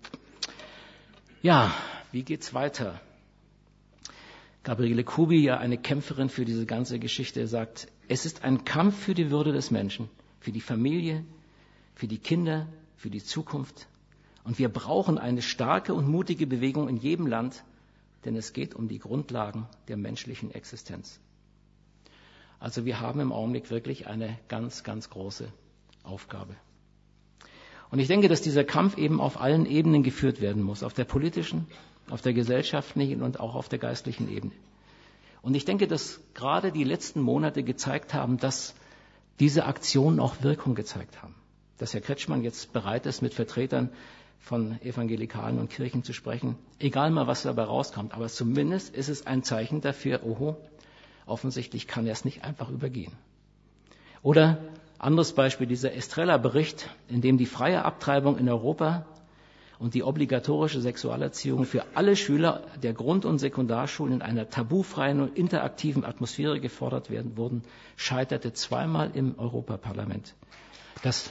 Ja, wie geht's weiter? Gabriele Kubi, ja eine Kämpferin für diese ganze Geschichte, sagt, es ist ein Kampf für die Würde des Menschen, für die Familie, für die Kinder, für die Zukunft. Und wir brauchen eine starke und mutige Bewegung in jedem Land, denn es geht um die Grundlagen der menschlichen Existenz. Also wir haben im Augenblick wirklich eine ganz, ganz große Aufgabe. Und ich denke, dass dieser Kampf eben auf allen Ebenen geführt werden muss, auf der politischen, auf der gesellschaftlichen und auch auf der geistlichen Ebene. Und ich denke, dass gerade die letzten Monate gezeigt haben, dass diese Aktionen auch Wirkung gezeigt haben. Dass Herr Kretschmann jetzt bereit ist, mit Vertretern von Evangelikalen und Kirchen zu sprechen, egal mal, was dabei rauskommt. Aber zumindest ist es ein Zeichen dafür, oho, offensichtlich kann er es nicht einfach übergehen. Oder anderes Beispiel, dieser Estrella-Bericht, in dem die freie Abtreibung in Europa und die obligatorische Sexualerziehung für alle Schüler der Grund- und Sekundarschulen in einer tabufreien und interaktiven Atmosphäre gefordert werden wurden, scheiterte zweimal im Europaparlament. Das,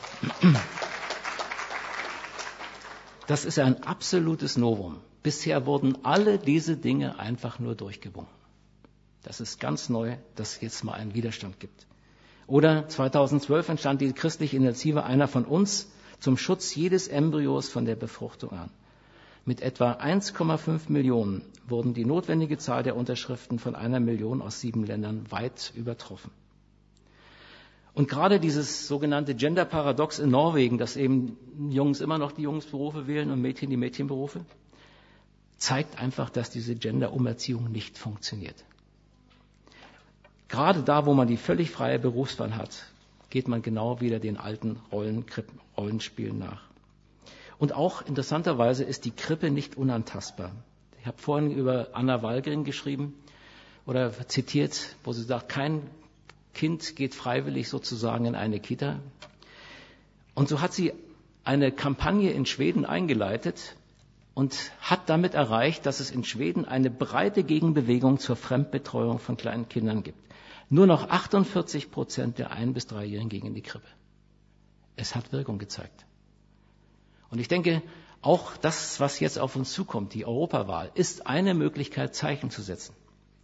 das ist ein absolutes Novum. Bisher wurden alle diese Dinge einfach nur durchgewunken. Das ist ganz neu, dass es jetzt mal einen Widerstand gibt. Oder zweitausendzwölf entstand die christliche Initiative Einer von uns zum Schutz jedes Embryos von der Befruchtung an. Mit etwa eins Komma fünf Millionen wurden die notwendige Zahl der Unterschriften von einer Million aus sieben Ländern weit übertroffen. Und gerade dieses sogenannte Gender-Paradox in Norwegen, dass eben Jungs immer noch die Jungsberufe wählen und Mädchen die Mädchenberufe, zeigt einfach, dass diese Gender-Umerziehung nicht funktioniert. Gerade da, wo man die völlig freie Berufswahl hat, geht man genau wieder den alten Rollen, Rollenspielen nach. Und auch interessanterweise ist die Krippe nicht unantastbar. Ich habe vorhin über Anna Wallgren geschrieben oder zitiert, wo sie sagt, kein Kind geht freiwillig sozusagen in eine Kita. Und so hat sie eine Kampagne in Schweden eingeleitet und hat damit erreicht, dass es in Schweden eine breite Gegenbewegung zur Fremdbetreuung von kleinen Kindern gibt. Nur noch achtundvierzig Prozent der Ein- bis Dreijährigen gehen in die Krippe. Es hat Wirkung gezeigt. Und ich denke, auch das, was jetzt auf uns zukommt, die Europawahl, ist eine Möglichkeit, Zeichen zu setzen.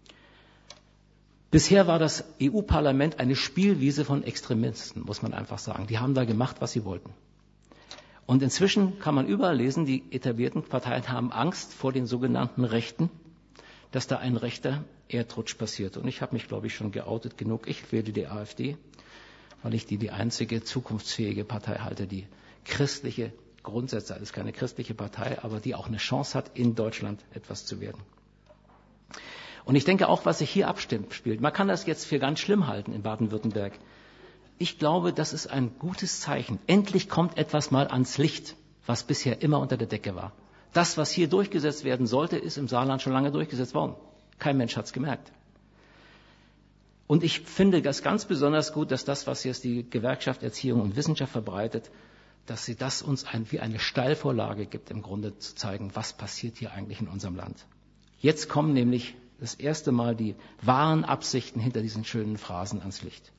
Bisher war das E U-Parlament eine Spielwiese von Extremisten, muss man einfach sagen. Die haben da gemacht, was sie wollten. Und inzwischen kann man überall lesen, die etablierten Parteien haben Angst vor den sogenannten Rechten, dass da ein rechter Erdrutsch passiert. Und ich habe mich, glaube ich, schon geoutet genug. Ich wähle die AfD, weil ich die die einzige zukunftsfähige Partei halte, die christliche Grundsätze, das ist keine christliche Partei, aber die auch eine Chance hat, in Deutschland etwas zu werden. Und ich denke auch, was sich hier abspielt, man kann das jetzt für ganz schlimm halten in Baden-Württemberg. Ich glaube, das ist ein gutes Zeichen. Endlich kommt etwas mal ans Licht, was bisher immer unter der Decke war. Das, was hier durchgesetzt werden sollte, ist im Saarland schon lange durchgesetzt worden. Kein Mensch hat es gemerkt. Und ich finde das ganz besonders gut, dass das, was jetzt die Gewerkschaft Erziehung und Wissenschaft verbreitet, dass sie das uns ein, wie eine Steilvorlage gibt, im Grunde zu zeigen, was passiert hier eigentlich in unserem Land. Jetzt kommen nämlich das erste Mal die wahren Absichten hinter diesen schönen Phrasen ans Licht.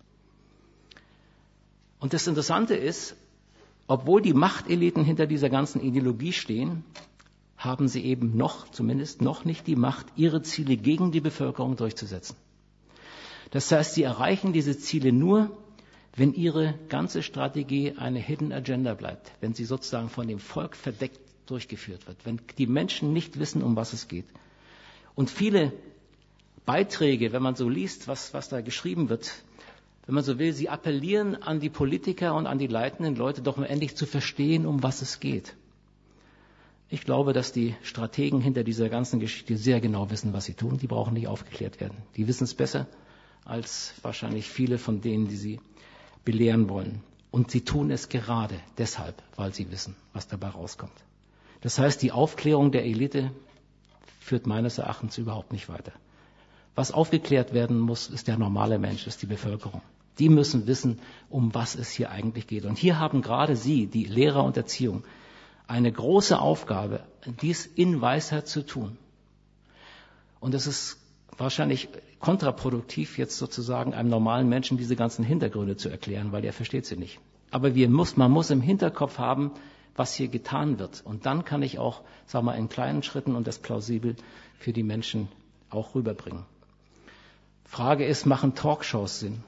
Und das Interessante ist, obwohl die Machteliten hinter dieser ganzen Ideologie stehen, haben sie eben noch, zumindest noch nicht die Macht, ihre Ziele gegen die Bevölkerung durchzusetzen. Das heißt, sie erreichen diese Ziele nur, wenn ihre ganze Strategie eine Hidden Agenda bleibt, wenn sie sozusagen von dem Volk verdeckt durchgeführt wird, wenn die Menschen nicht wissen, um was es geht. Und viele Beiträge, wenn man so liest, was, was da geschrieben wird, wenn man so will, sie appellieren an die Politiker und an die leitenden Leute, doch mal endlich zu verstehen, um was es geht. Ich glaube, dass die Strategen hinter dieser ganzen Geschichte sehr genau wissen, was sie tun. Die brauchen nicht aufgeklärt werden. Die wissen es besser als wahrscheinlich viele von denen, die sie belehren wollen. Und sie tun es gerade deshalb, weil sie wissen, was dabei rauskommt. Das heißt, die Aufklärung der Elite führt meines Erachtens überhaupt nicht weiter. Was aufgeklärt werden muss, ist der normale Mensch, ist die Bevölkerung. Die müssen wissen, um was es hier eigentlich geht. Und hier haben gerade Sie, die Lehrer und Erziehung, eine große Aufgabe, dies in Weisheit zu tun. Und es ist wahrscheinlich kontraproduktiv, jetzt sozusagen einem normalen Menschen diese ganzen Hintergründe zu erklären, weil er versteht sie nicht. Aber wir muss, man muss im Hinterkopf haben, was hier getan wird. Und dann kann ich auch, sagen wir mal, in kleinen Schritten und das plausibel für die Menschen auch rüberbringen. Frage ist, machen Talkshows Sinn?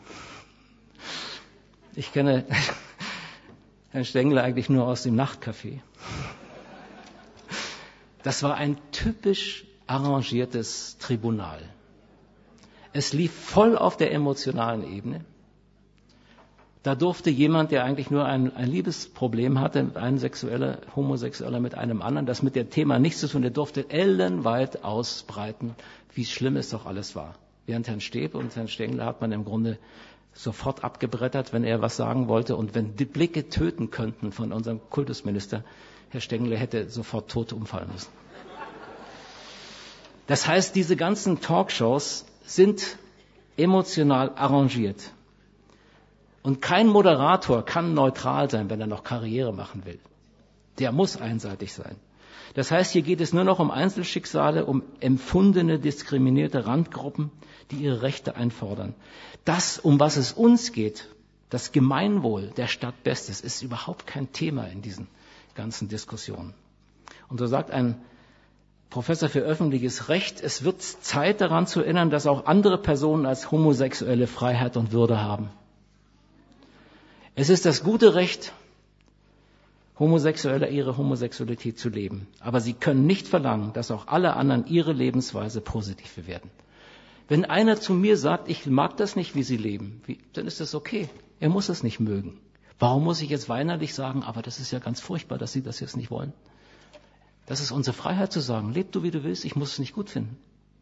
Ich kenne Herrn Stengler eigentlich nur aus dem Nachtcafé. Das war ein typisch arrangiertes Tribunal. Es lief voll auf der emotionalen Ebene. Da durfte jemand, der eigentlich nur ein, ein Liebesproblem hatte, ein Sexueller, Homosexueller mit einem anderen, das mit dem Thema nichts zu tun, der durfte ellenweit ausbreiten, wie schlimm es doch alles war. Während Herrn Steb und Herrn Stengler hat man im Grunde sofort abgebrettert, wenn er was sagen wollte. Und wenn die Blicke töten könnten von unserem Kultusminister, Herr Stengler hätte sofort tot umfallen müssen. Das heißt, diese ganzen Talkshows sind emotional arrangiert. Und kein Moderator kann neutral sein, wenn er noch Karriere machen will. Der muss einseitig sein. Das heißt, hier geht es nur noch um Einzelschicksale, um empfundene, diskriminierte Randgruppen, die ihre Rechte einfordern. Das, um was es uns geht, das Gemeinwohl der Stadt Bestes, ist überhaupt kein Thema in diesen ganzen Diskussionen. Und so sagt ein Professor für öffentliches Recht, es wird Zeit daran zu erinnern, dass auch andere Personen als Homosexuelle Freiheit und Würde haben. Es ist das gute Recht, Homosexuelle ihre Homosexualität zu leben. Aber sie können nicht verlangen, dass auch alle anderen ihre Lebensweise positiv bewerten. Wenn einer zu mir sagt, ich mag das nicht, wie sie leben, wie, dann ist das okay. Er muss es nicht mögen. Warum muss ich jetzt weinerlich sagen, aber das ist ja ganz furchtbar, dass Sie das jetzt nicht wollen? Das ist unsere Freiheit zu sagen, leb du, wie du willst, ich muss es nicht gut finden.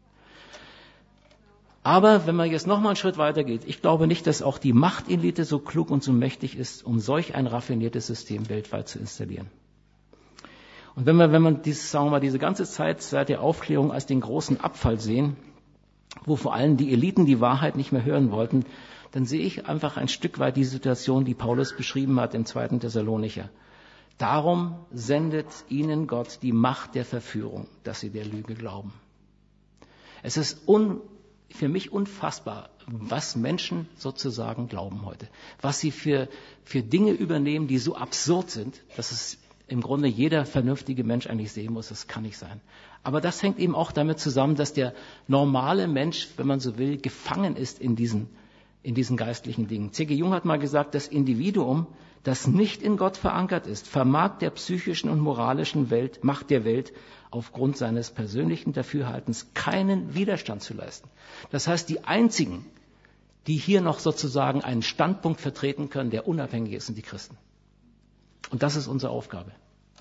Aber wenn man jetzt noch mal einen Schritt weiter geht, ich glaube nicht, dass auch die Machtelite so klug und so mächtig ist, um solch ein raffiniertes System weltweit zu installieren. Und wenn wir, wenn man dieses, sagen wir mal, diese ganze Zeit seit der Aufklärung als den großen Abfall sehen, wo vor allem die Eliten die Wahrheit nicht mehr hören wollten, dann sehe ich einfach ein Stück weit die Situation, die Paulus beschrieben hat im zweiten Thessalonicher. Darum sendet ihnen Gott die Macht der Verführung, dass sie der Lüge glauben. Es ist un, für mich unfassbar, was Menschen sozusagen glauben heute. Was sie für, für Dinge übernehmen, die so absurd sind, dass es im Grunde jeder vernünftige Mensch eigentlich sehen muss, das kann nicht sein. Aber das hängt eben auch damit zusammen, dass der normale Mensch, wenn man so will, gefangen ist in diesen, in diesen geistlichen Dingen. C G Jung hat mal gesagt, das Individuum, das nicht in Gott verankert ist, vermag der psychischen und moralischen Welt, Macht der Welt aufgrund seines persönlichen Dafürhaltens keinen Widerstand zu leisten. Das heißt, die einzigen, die hier noch sozusagen einen Standpunkt vertreten können, der unabhängig ist, sind die Christen. Und das ist unsere Aufgabe.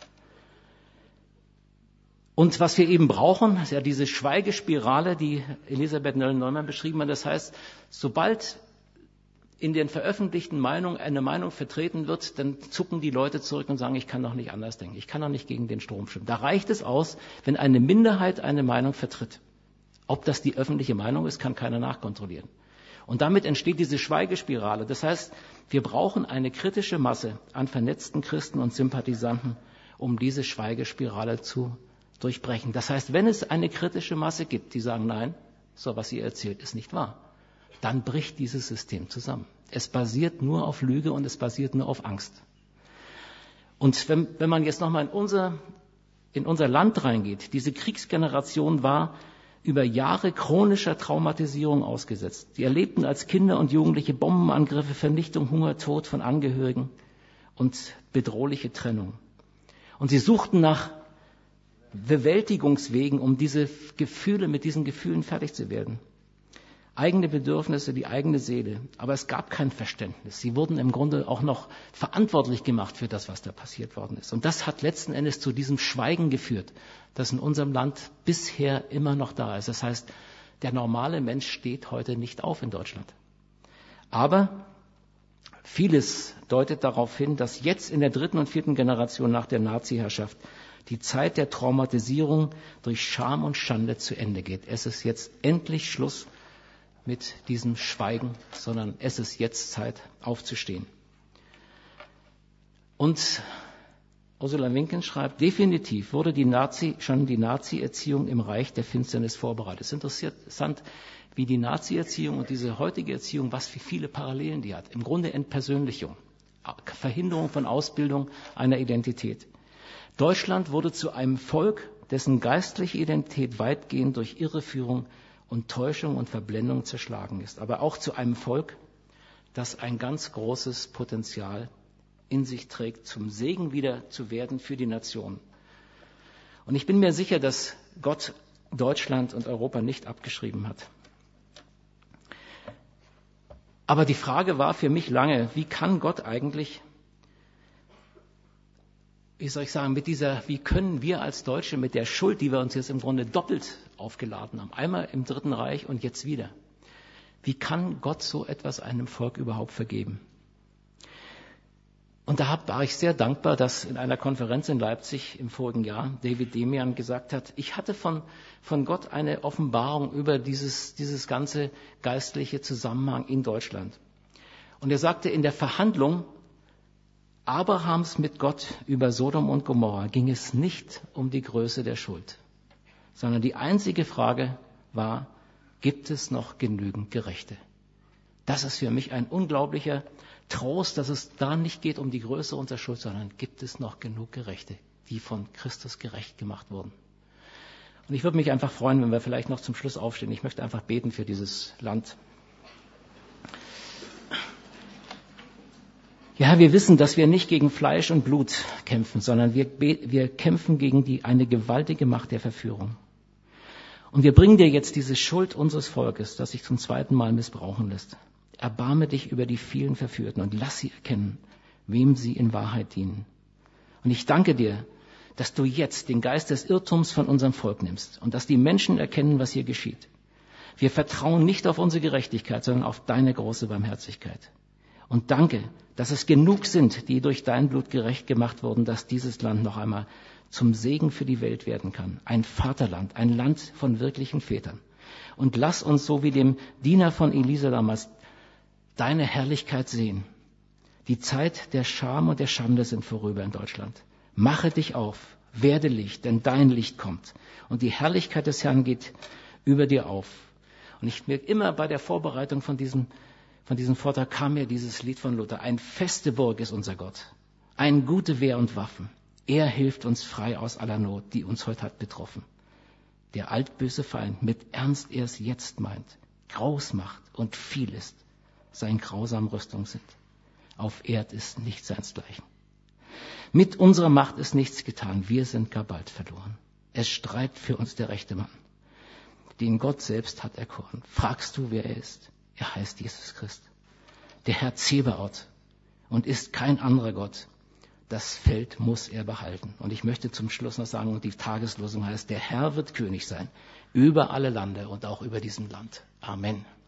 Und was wir eben brauchen, ist ja diese Schweigespirale, die Elisabeth Noelle-Neumann beschrieben hat. Das heißt, sobald in den veröffentlichten Meinungen eine Meinung vertreten wird, dann zucken die Leute zurück und sagen, ich kann doch nicht anders denken, ich kann doch nicht gegen den Strom schwimmen. Da reicht es aus, wenn eine Minderheit eine Meinung vertritt. Ob das die öffentliche Meinung ist, kann keiner nachkontrollieren. Und damit entsteht diese Schweigespirale. Das heißt, wir brauchen eine kritische Masse an vernetzten Christen und Sympathisanten, um diese Schweigespirale zu durchbrechen. Das heißt, wenn es eine kritische Masse gibt, die sagen, nein, so was ihr erzählt, ist nicht wahr, dann bricht dieses System zusammen. Es basiert nur auf Lüge und es basiert nur auf Angst. Und wenn, wenn man jetzt nochmal in unser, in unser Land reingeht, diese Kriegsgeneration war über Jahre chronischer Traumatisierung ausgesetzt. Sie erlebten als Kinder und Jugendliche Bombenangriffe, Vernichtung, Hunger, Tod von Angehörigen und bedrohliche Trennung. Und sie suchten nach Bewältigungswegen, um diese Gefühle, mit diesen Gefühlen fertig zu werden. Eigene Bedürfnisse, die eigene Seele. Aber es gab kein Verständnis. Sie wurden im Grunde auch noch verantwortlich gemacht für das, was da passiert worden ist. Und das hat letzten Endes zu diesem Schweigen geführt, das in unserem Land bisher immer noch da ist. Das heißt, der normale Mensch steht heute nicht auf in Deutschland. Aber vieles deutet darauf hin, dass jetzt in der dritten und vierten Generation nach der Nazi-Herrschaft die Zeit der Traumatisierung durch Scham und Schande zu Ende geht. Es ist jetzt endlich Schluss mit diesem Schweigen, sondern es ist jetzt Zeit, aufzustehen. Und Ursula Winken schreibt, definitiv wurde die Nazi, schon die Nazi-Erziehung im Reich der Finsternis vorbereitet. Es ist interessant, wie die Nazi-Erziehung und diese heutige Erziehung, was für viele Parallelen die hat. Im Grunde Entpersönlichung, Verhinderung von Ausbildung einer Identität. Deutschland wurde zu einem Volk, dessen geistliche Identität weitgehend durch Irreführung und Täuschung und Verblendung zerschlagen ist. Aber auch zu einem Volk, das ein ganz großes Potenzial in sich trägt, zum Segen wieder zu werden für die Nation. Und ich bin mir sicher, dass Gott Deutschland und Europa nicht abgeschrieben hat. Aber die Frage war für mich lange, wie kann Gott eigentlich, wie soll ich sagen, mit dieser, wie können wir als Deutsche mit der Schuld, die wir uns jetzt im Grunde doppelt aufgeladen haben, einmal im Dritten Reich und jetzt wieder, wie kann Gott so etwas einem Volk überhaupt vergeben? Und da war ich sehr dankbar, dass in einer Konferenz in Leipzig im vorigen Jahr David Demian gesagt hat, ich hatte von, von Gott eine Offenbarung über dieses, dieses ganze geistliche Zusammenhang in Deutschland. Und er sagte, in der Verhandlung Abrahams mit Gott über Sodom und Gomorra ging es nicht um die Größe der Schuld, sondern die einzige Frage war, gibt es noch genügend Gerechte? Das ist für mich ein unglaublicher Trost, dass es da nicht geht um die Größe unserer Schuld, sondern gibt es noch genug Gerechte, die von Christus gerecht gemacht wurden. Und ich würde mich einfach freuen, wenn wir vielleicht noch zum Schluss aufstehen. Ich möchte einfach beten für dieses Land. Ja, wir wissen, dass wir nicht gegen Fleisch und Blut kämpfen, sondern wir, wir kämpfen gegen die, eine gewaltige Macht der Verführung. Und wir bringen dir jetzt diese Schuld unseres Volkes, das sich zum zweiten Mal missbrauchen lässt. Erbarme dich über die vielen Verführten und lass sie erkennen, wem sie in Wahrheit dienen. Und ich danke dir, dass du jetzt den Geist des Irrtums von unserem Volk nimmst und dass die Menschen erkennen, was hier geschieht. Wir vertrauen nicht auf unsere Gerechtigkeit, sondern auf deine große Barmherzigkeit. Und danke, dass es genug sind, die durch dein Blut gerecht gemacht wurden, dass dieses Land noch einmal zum Segen für die Welt werden kann. Ein Vaterland, ein Land von wirklichen Vätern. Und lass uns so wie dem Diener von Elisa damals deine Herrlichkeit sehen. Die Zeit der Scham und der Schande sind vorüber in Deutschland. Mache dich auf, werde Licht, denn dein Licht kommt. Und die Herrlichkeit des Herrn geht über dir auf. Und ich merke immer bei der Vorbereitung von diesem, von diesem Vortrag kam mir dieses Lied von Luther. Ein feste Burg ist unser Gott. Ein gute Wehr und Waffen. Er hilft uns frei aus aller Not, die uns heute hat betroffen. Der altböse Feind mit Ernst erst jetzt meint, groß macht und viel ist, sein grausam Rüstung sind. Auf Erd ist nichts seinesgleichen. Mit unserer Macht ist nichts getan, wir sind gar bald verloren. Es streitet für uns der rechte Mann, den Gott selbst hat erkoren. Fragst du, wer er ist? Er heißt Jesus Christ, der Herr Zebaoth, und ist kein anderer Gott. Das Feld muss er behalten. Und ich möchte zum Schluss noch sagen, die Tageslosung heißt, der Herr wird König sein, über alle Lande und auch über diesem Land. Amen.